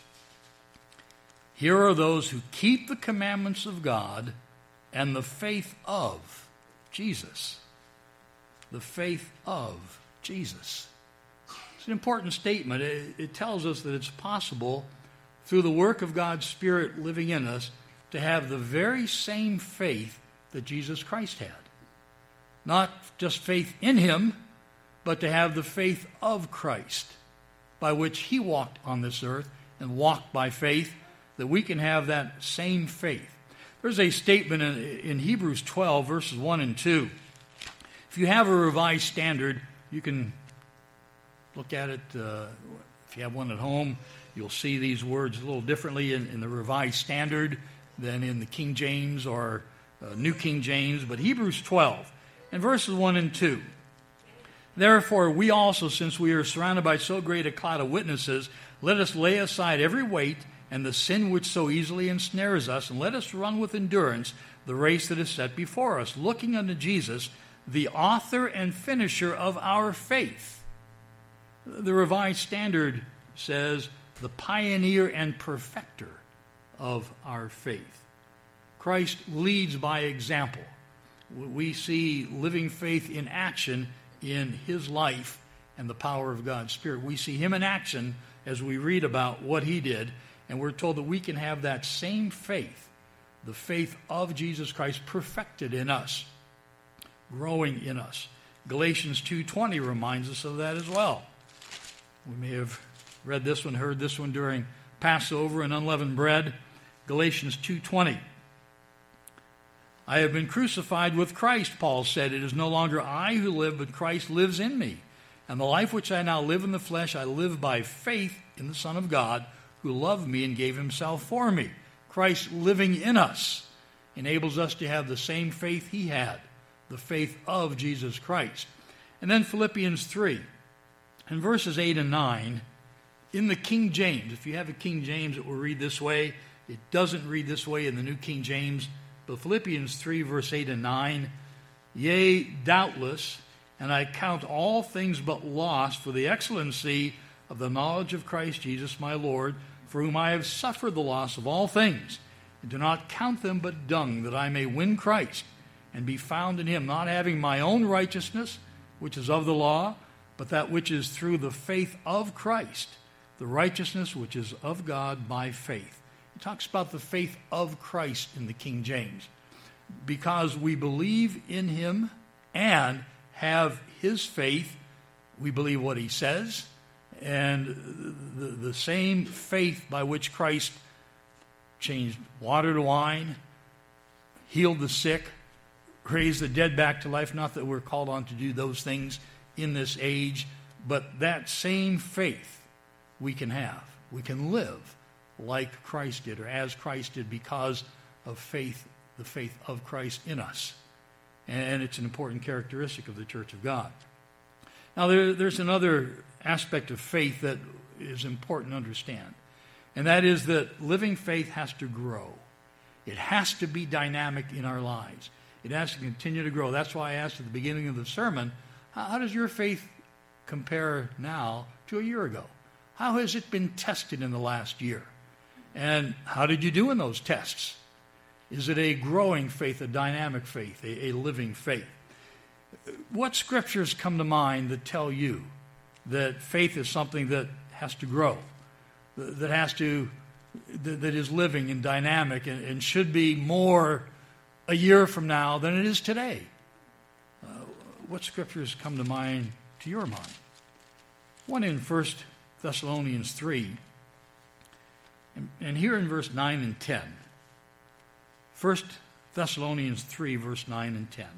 Here are those who keep the commandments of God and the faith of Jesus. The faith of Jesus. It's an important statement. It tells us that it's possible, through the work of God's Spirit living in us, to have the very same faith that Jesus Christ had. Not just faith in Him, but to have the faith of Christ, by which He walked on this earth and walked by faith, that we can have that same faith. There's a statement in Hebrews 12, verses 1 and 2. If you have a Revised Standard, you can look at it. If you have one at home, you'll see these words a little differently in the Revised Standard than in the King James or New King James. But Hebrews 12, and verses 1 and 2. Therefore, we also, since we are surrounded by so great a cloud of witnesses, let us lay aside every weight and the sin which so easily ensnares us, and let us run with endurance the race that is set before us, looking unto Jesus, the author and finisher of our faith. The Revised Standard says, the pioneer and perfecter of our faith. Christ leads by example. We see living faith in action in His life and the power of God's Spirit. We see Him in action as we read about what He did, and we're told that we can have that same faith, the faith of Jesus Christ, perfected in us, growing in us. Galatians 2:20 reminds us of that as well. We may have read this one, heard this one during Passover and unleavened bread. Galatians 2:20. I have been crucified with Christ, Paul said. It is no longer I who live, but Christ lives in me. And the life which I now live in the flesh, I live by faith in the Son of God, who loved me and gave Himself for me. Christ living in us enables us to have the same faith He had, the faith of Jesus Christ. And then Philippians 3, in verses 8 and 9, in the King James. If you have a King James, it will read this way. It doesn't read this way in the New King James. But Philippians 3, verse 8 and 9, yea, doubtless, and I count all things but loss for the excellency of the knowledge of Christ Jesus my Lord, for whom I have suffered the loss of all things, and do not count them but dung, that I may win Christ, and be found in Him, not having my own righteousness, which is of the law, but that which is through the faith of Christ, the righteousness which is of God by faith. It talks about the faith of Christ in the King James. Because we believe in Him and have His faith, we believe what He says, And the same faith by which Christ changed water to wine, healed the sick, raised the dead back to life, not that we're called on to do those things in this age, but that same faith we can have. We can live like Christ did, or as Christ did, because of faith, the faith of Christ in us. And it's an important characteristic of the Church of God. Now, there's another aspect of faith that is important to understand, and that is that living faith has to grow. It has to be dynamic in our lives. It has to continue to grow. That's why I asked at the beginning of the sermon, how does your faith compare now to a year ago? How has it been tested in the last year? And how did you do in those tests? Is it a growing faith, a dynamic faith, a living faith? What scriptures come to mind that tell you that faith is something that has to grow, that is living and dynamic and should be more a year from now than it is today? What scriptures come to mind to your mind? One in 1 Thessalonians 3, and here in verse 9 and 10. 1 Thessalonians 3, verse 9 and 10.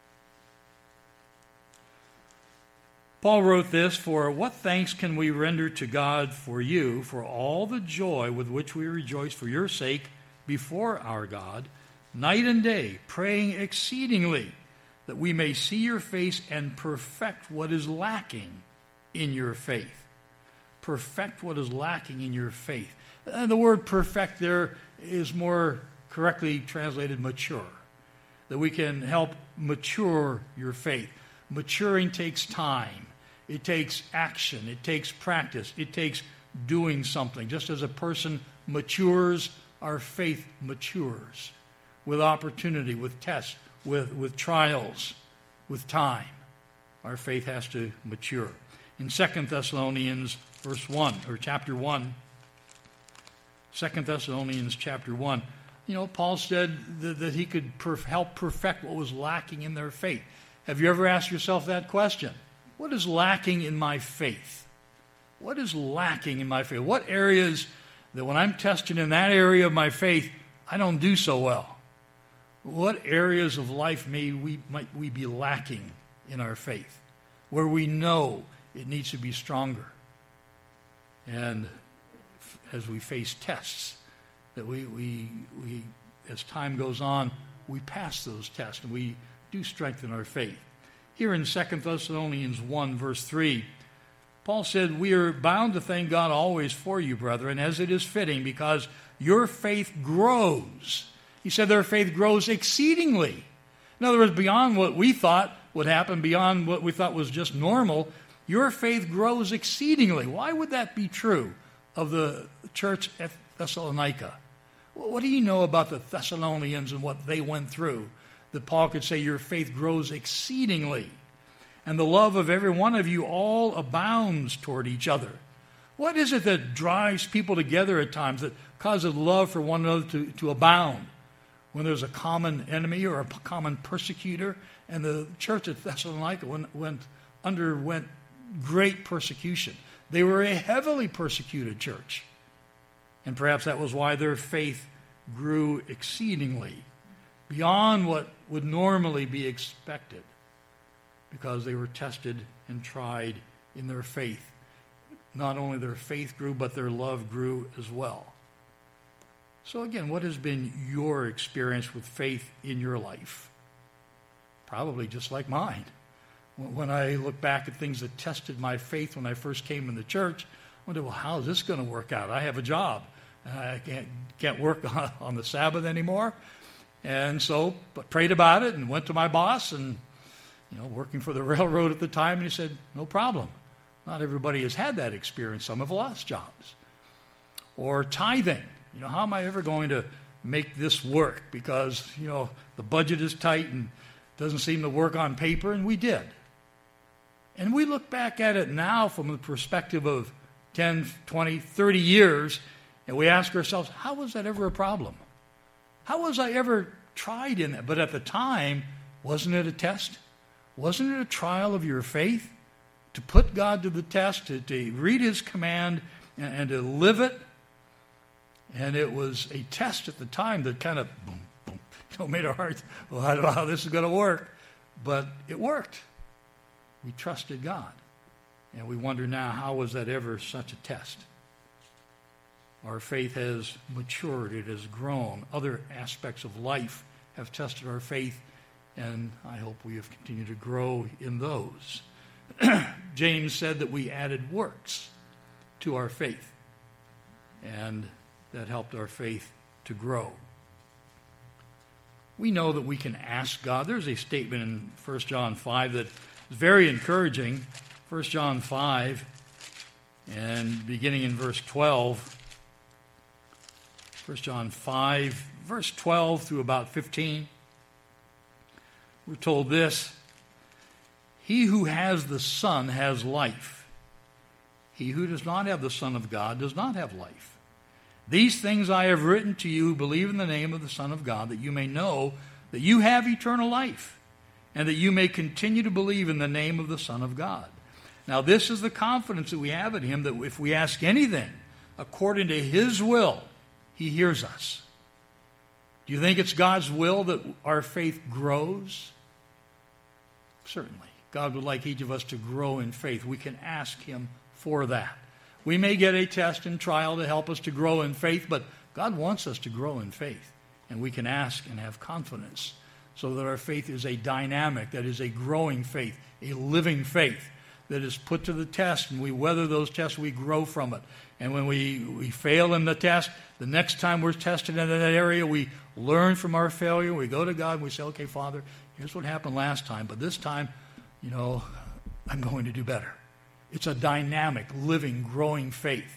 Paul wrote this, "For what thanks can we render to God for you, for all the joy with which we rejoice for your sake before our God, night and day, praying exceedingly, that we may see your face and perfect what is lacking in your faith." Perfect what is lacking in your faith. The word perfect there is more correctly translated mature. That we can help mature your faith. Maturing takes time. It takes action. It takes practice. It takes doing something. Just as a person matures, our faith matures. With opportunity, with tests, with trials, with time. Our faith has to mature. In 2 Thessalonians verse 1, or chapter 1, 2 Thessalonians chapter 1, Paul said that he could help perfect what was lacking in their faith. Have you ever asked yourself that question? What is lacking in my faith? What is lacking in my faith? What areas that when I'm tested in that area of my faith, I don't do so well? What areas of life might we be lacking in our faith, where we know it needs to be stronger? And as we face tests, that we as time goes on, we pass those tests and we do strengthen our faith. Here in 2 Thessalonians 1, verse 3, Paul said, "We are bound to thank God always for you, brethren, as it is fitting, because your faith grows." He said their faith grows exceedingly. In other words, beyond what we thought would happen, beyond what we thought was just normal, your faith grows exceedingly. Why would that be true of the church at Thessalonica? What do you know about the Thessalonians and what they went through that Paul could say your faith grows exceedingly? And the love of every one of you all abounds toward each other. What is it that drives people together at times, that causes love for one another to abound? When there's a common enemy or a common persecutor, and the church at Thessalonica underwent great persecution. They were a heavily persecuted church. And perhaps that was why their faith grew exceedingly, beyond what would normally be expected, because they were tested and tried in their faith. Not only their faith grew, but their love grew as well. So again, what has been your experience with faith in your life? Probably just like mine. When I look back at things that tested my faith when I first came in the church, I wonder, well, how is this going to work out? I have a job. I can't work on the Sabbath anymore. And so I prayed about it and went to my boss, and working for the railroad at the time, and he said, no problem. Not everybody has had that experience. Some have lost jobs. Or tithing. How am I ever going to make this work? Because, the budget is tight and doesn't seem to work on paper, and we did. And we look back at it now from the perspective of 10, 20, 30 years, and we ask ourselves, how was that ever a problem? How was I ever tried in that? But at the time, wasn't it a test? Wasn't it a trial of your faith to put God to the test, to read his command and to live it. And it was a test at the time that kind of boom, boom, made our hearts, well, I don't know how this is going to work. But it worked. We trusted God. And we wonder now, how was that ever such a test? Our faith has matured. It has grown. Other aspects of life have tested our faith, and I hope we have continued to grow in those. James said that we added works to our faith, and that helped our faith to grow. We know that we can ask God. There's a statement in 1 John 5 that is very encouraging. 1 John 5, and beginning in verse 12. 1 John 5, verse 12 through about 15. We're told this: He who has the Son has life. He who does not have the Son of God does not have life. These things I have written to you who believe in the name of the Son of God, that you may know that you have eternal life, and that you may continue to believe in the name of the Son of God. Now this is the confidence that we have in him, that if we ask anything according to his will, he hears us. Do you think it's God's will that our faith grows? Certainly. God would like each of us to grow in faith. We can ask him for that. We may get a test and trial to help us to grow in faith, but God wants us to grow in faith. And we can ask and have confidence so that our faith is a dynamic, that is a growing faith, a living faith that is put to the test, and we weather those tests, we grow from it. And when we fail in the test, the next time we're tested in that area, we learn from our failure. We go to God and we say, okay, Father, here's what happened last time, but this time, I'm going to do better. It's a dynamic, living, growing faith.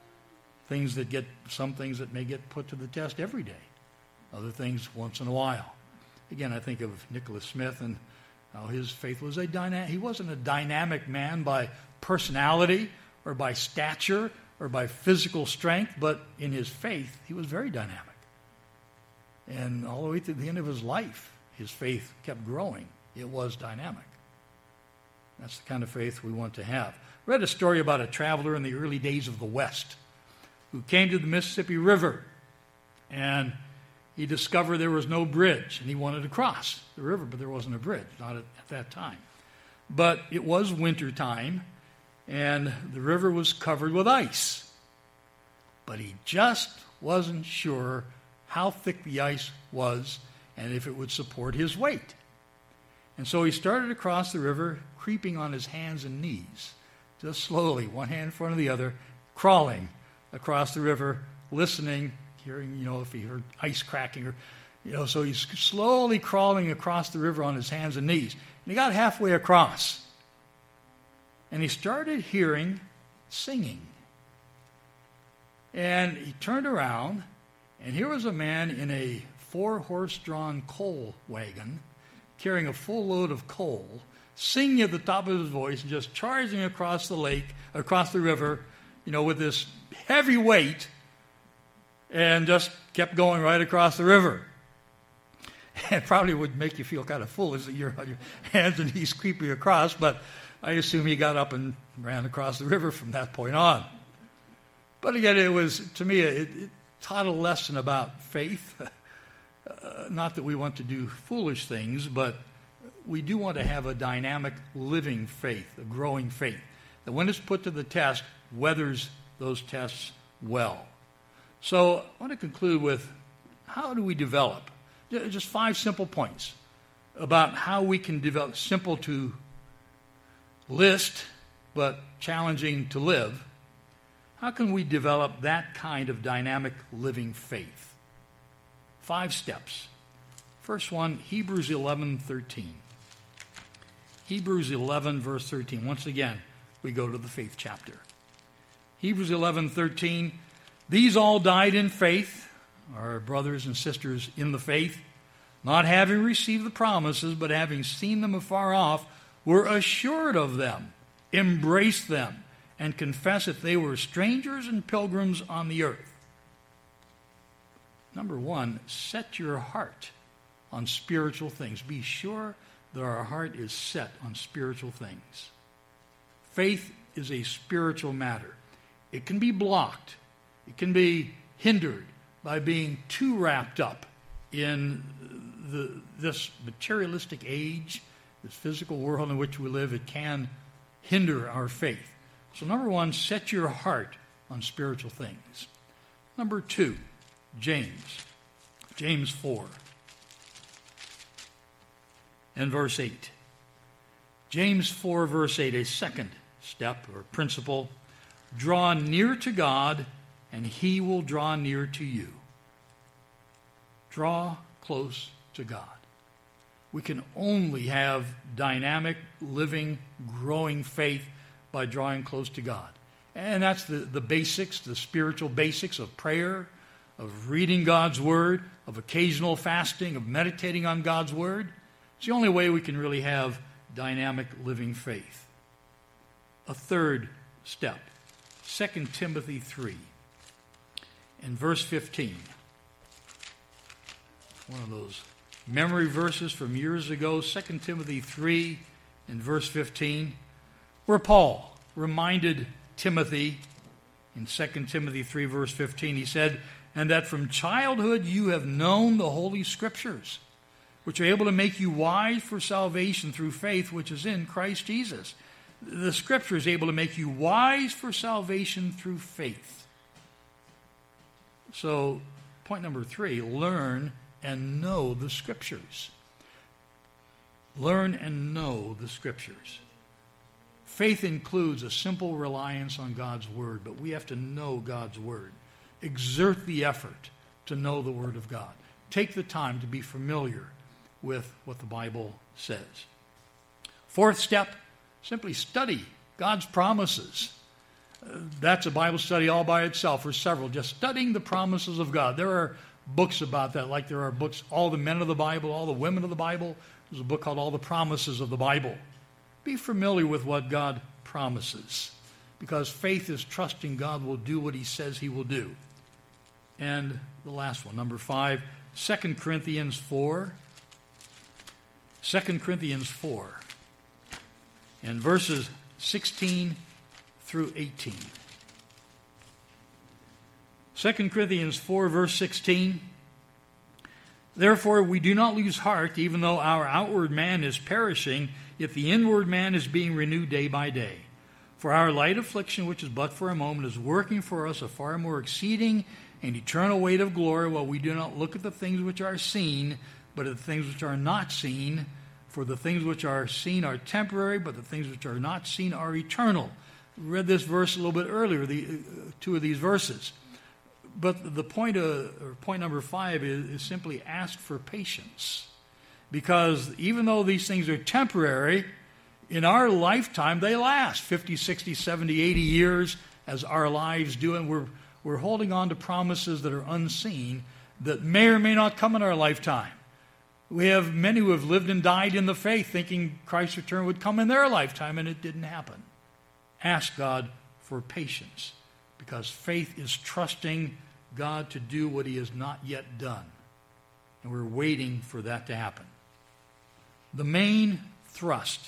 Some things that may get put to the test every day. Other things once in a while. Again, I think of Nicholas Smith and how his faith was he wasn't a dynamic man by personality or by stature or by physical strength, but in his faith, he was very dynamic. And all the way to the end of his life, his faith kept growing. It was dynamic. That's the kind of faith we want to have. I read a story about a traveler in the early days of the West who came to the Mississippi River, and he discovered there was no bridge, and he wanted to cross the river, but there wasn't a bridge, not at that time. But it was winter time, and the river was covered with ice. But he just wasn't sure how thick the ice was and if it would support his weight. And so he started across the river, creeping on his hands and knees, just slowly, one hand in front of the other, crawling across the river, listening, hearing, if he heard ice cracking, so he's slowly crawling across the river on his hands and knees. And he got halfway across, and he started hearing singing. And he turned around, and here was a man in a 4-horse-drawn coal wagon, carrying a full load of coal, singing at the top of his voice, and just charging across the river, with this heavy weight, and just kept going right across the river. It probably would make you feel kind of foolish that you're on your hands and knees creeping across, but I assume he got up and ran across the river from that point on. But again, it taught a lesson about faith. Not that we want to do foolish things, but we do want to have a dynamic, living faith, a growing faith, that when it's put to the test, weathers those tests well. So I want to conclude with, how do we develop? Just 5 simple points about how we can develop, simple to list, but challenging to live. How can we develop that kind of dynamic, living faith? 5 steps. First one, Hebrews 11:13. Hebrews 11, verse 13. Once again, we go to the faith chapter. Hebrews 11:13. These all died in faith, our brothers and sisters in the faith, not having received the promises, but having seen them afar off, were assured of them, embraced them, and confessed that they were strangers and pilgrims on the earth. Number 1, set your heart on spiritual things. Be sure that our heart is set on spiritual things. Faith is a spiritual matter. It can be blocked. It can be hindered by being too wrapped up in this materialistic age, this physical world in which we live. It can hinder our faith. So number one, set your heart on spiritual things. Number two, James 4 and verse 8. James 4 verse 8, a second step or principle. Draw near to God, and he will draw near to you. Draw close to God. We can only have dynamic, living, growing faith by drawing close to God. And that's the basics, the spiritual basics of prayer, of reading God's Word, of occasional fasting, of meditating on God's Word. It's the only way we can really have dynamic, living faith. A third step, 2 Timothy 3 and verse 15. One of those memory verses from years ago, 2 Timothy 3 and verse 15, where Paul reminded Timothy in 2 Timothy 3 verse 15, he said, "And that from childhood you have known the Holy Scriptures, which are able to make you wise for salvation through faith which is in Christ Jesus." The Scripture is able to make you wise for salvation through faith. So, point number 3, learn and know the Scriptures. Learn and know the Scriptures. Faith includes a simple reliance on God's Word, but we have to know God's Word. Exert the effort to know the Word of God. Take the time to be familiar with what the Bible says. Fourth step, simply study God's promises. That's a Bible study all by itself, or several, just studying the promises of God. There are books about that, like there are books, All the Men of the Bible, All the Women of the Bible. There's a book called All the Promises of the Bible. Be familiar with what God promises, because faith is trusting God will do what he says he will do. And the last one, number 5, 2 Corinthians 4. 2 Corinthians 4 and verses 16 through 18. 2 Corinthians 4 verse 16. "Therefore we do not lose heart, even though our outward man is perishing, yet the inward man is being renewed day by day. For our light affliction, which is but for a moment, is working for us a far more exceeding and eternal weight of glory, while we do not look at the things which are seen, but at the things which are not seen. For the things which are seen are temporary, but the things which are not seen are eternal." We read this verse a little bit earlier, two of these verses. But the point number 5 is simply ask for patience. Because even though these things are temporary, in our lifetime they last 50, 60, 70, 80 years as our lives do, and we're holding on to promises that are unseen that may or may not come in our lifetime. We have many who have lived and died in the faith thinking Christ's return would come in their lifetime, and it didn't happen. Ask God for patience, because faith is trusting God to do what he has not yet done. And we're waiting for that to happen. The main thrust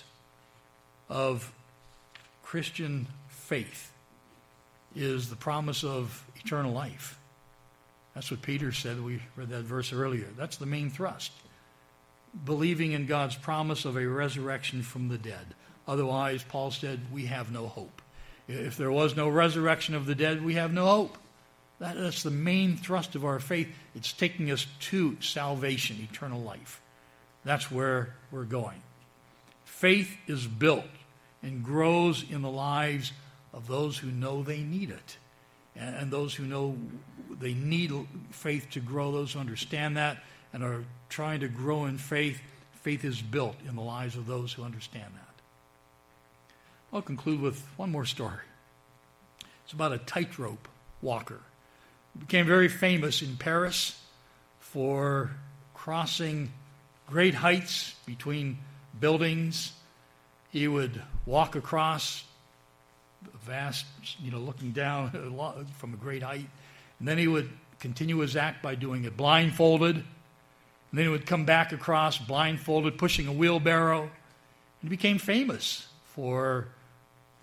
of Christian faith is the promise of eternal life. That's what Peter said. We read that verse earlier. That's the main thrust. Believing in God's promise of a resurrection from the dead. Otherwise, Paul said, we have no hope. If there was no resurrection of the dead, we have no hope. That's the main thrust of our faith. It's taking us to salvation, eternal life. That's where we're going. Faith is built and grows in the lives of those who know they need it. And those who know they need faith to grow, those who understand that and are trying to grow in faith, faith is built in the lives of those who understand that. I'll conclude with one more story. It's about a tightrope walker. He became very famous in Paris for crossing great heights between buildings. He would walk across a vast, looking down from a great height. And then he would continue his act by doing it blindfolded. And then he would come back across blindfolded, pushing a wheelbarrow. And he became famous for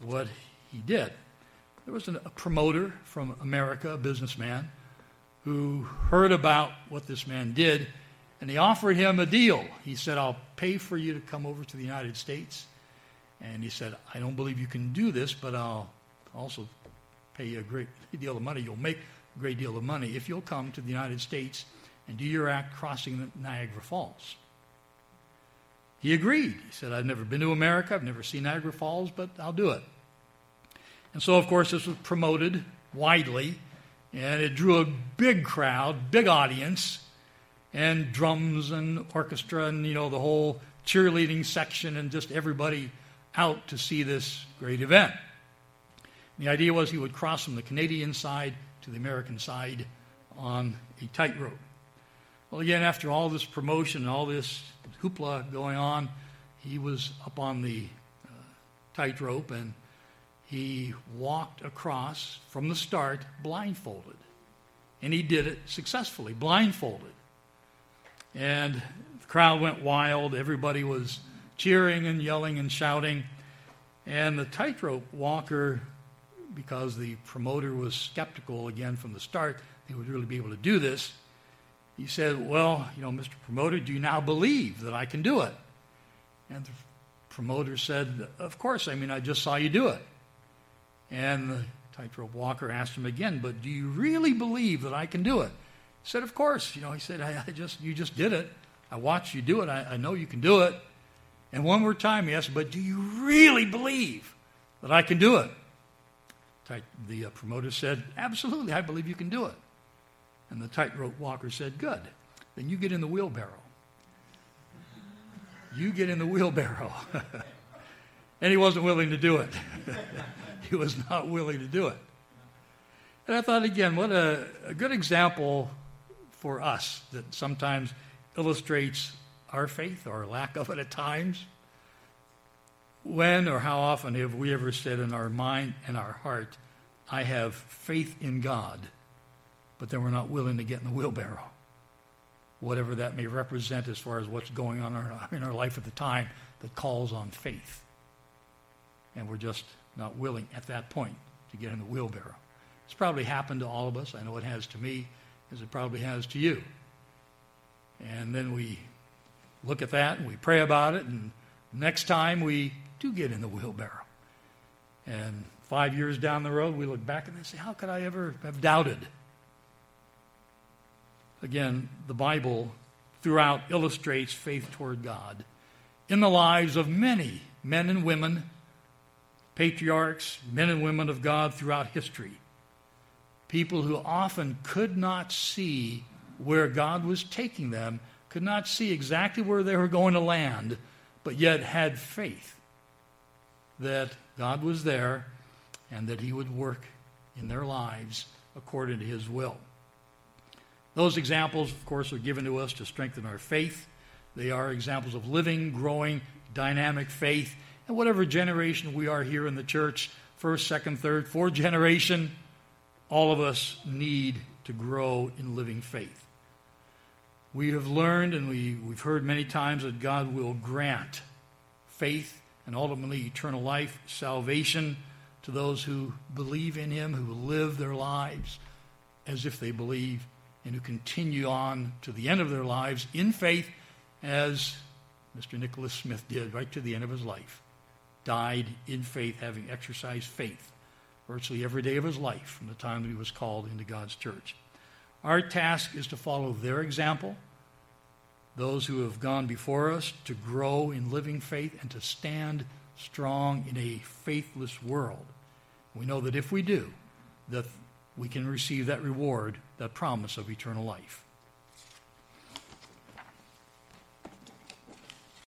what he did. There was a promoter from America, a businessman, who heard about what this man did, and he offered him a deal. He said, I'll pay for you to come over to the United States. And he said, I don't believe you can do this, but I'll also pay you a great deal of money. You'll make a great deal of money if you'll come to the United States and do your act crossing the Niagara Falls. He agreed. He said, I've never been to America, I've never seen Niagara Falls, but I'll do it. And so, of course, this was promoted widely, and it drew a big crowd, big audience, and drums and orchestra and, the whole cheerleading section and just everybody out to see this great event. The idea was he would cross from the Canadian side to the American side on a tightrope. Well, again, after all this promotion and all this hoopla going on, he was up on the tightrope, and he walked across from the start blindfolded. And he did it successfully, blindfolded. And the crowd went wild. Everybody was cheering and yelling and shouting. And the tightrope walker, because the promoter was skeptical again from the start, they would really be able to do this, he said, well, Mr. Promoter, do you now believe that I can do it? And the promoter said, of course, I just saw you do it. And the tightrope walker asked him again, but do you really believe that I can do it? He said, of course. He said, you just did it. I watched you do it. I know you can do it. And one more time he asked, but do you really believe that I can do it? The promoter said, absolutely, I believe you can do it. And the tightrope walker said, good. Then you get in the wheelbarrow. You get in the wheelbarrow. And he wasn't willing to do it. He was not willing to do it. And I thought, again, what a good example for us that sometimes illustrates our faith or lack of it at times. When or how often have we ever said in our mind and our heart, I have faith in God, but then we're not willing to get in the wheelbarrow, whatever that may represent as far as what's going on in our life at the time that calls on faith. And we're just not willing at that point to get in the wheelbarrow. It's probably happened to all of us. I know it has to me, as it probably has to you. And then we look at that and we pray about it, and next time we do get in the wheelbarrow. And 5 years down the road, we look back and say, how could I ever have doubted? Again, the Bible throughout illustrates faith toward God in the lives of many men and women, patriarchs, men and women of God throughout history. People who often could not see where God was taking them, could not see exactly where they were going to land, but yet had faith that God was there and that he would work in their lives according to his will. Those examples, of course, are given to us to strengthen our faith. They are examples of living, growing, dynamic faith. And whatever generation we are here in the church, first, second, third, fourth generation, all of us need to grow in living faith. We have learned and we've heard many times that God will grant faith and ultimately eternal life, salvation to those who believe in him, who live their lives as if they believe, and who continue on to the end of their lives in faith, as Mr. Nicholas Smith did right to the end of his life. Died in faith, having exercised faith virtually every day of his life from the time that he was called into God's church. Our task is to follow their example, those who have gone before us, to grow in living faith and to stand strong in a faithless world. We know that if we do, that we can receive that reward, that promise of eternal life.